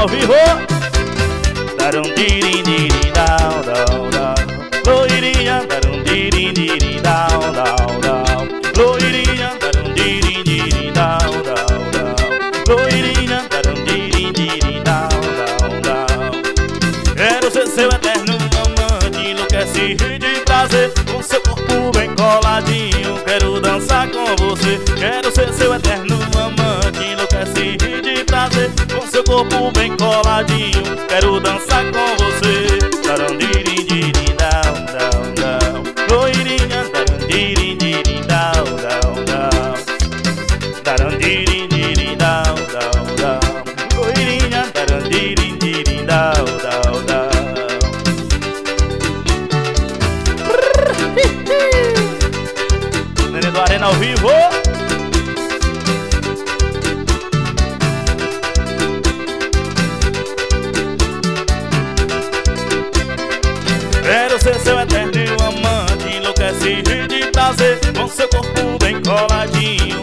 ao vivo. Darum dirim dirim dau dau dau. Loirinha, darum dirim dirim dau dau dau. Loirinha, darum dirim dirim dau dau dau. Loirinha, darum dirim dirim dau dau dau. Quero ser seu eterno amante, enlouquece de prazer, com seu corpo bem coladinho, quero dançar com você. Quero ser seu eterno amante, enlouquece de prazer, com seu corpo bem coladinho, quero dançar com você. Darandirim dirim dau dau dau. Loirinha, darandirim dirim dau dau dau. Darandirim dirim dau dau dau. Loirinha, darandirim dirim dau dau dau. Nenê do Arena ao vivo. Quero ser seu eterno amante, enlouquece de prazer, com seu corpo bem coladinho,